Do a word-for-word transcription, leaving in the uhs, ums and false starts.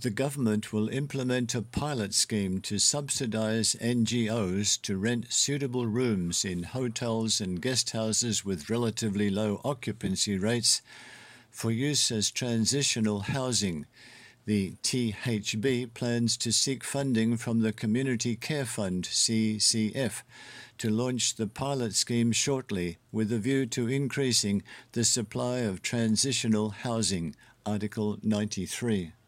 The government will implement a pilot scheme to subsidize N G Os to rent suitable rooms in hotels and guest houses with relatively low occupancy rates for use as transitional housing. The T H B plans to seek funding from the Community Care Fund, C C F, to launch the pilot scheme shortly with a view to increasing the supply of transitional housing, Article ninety-three.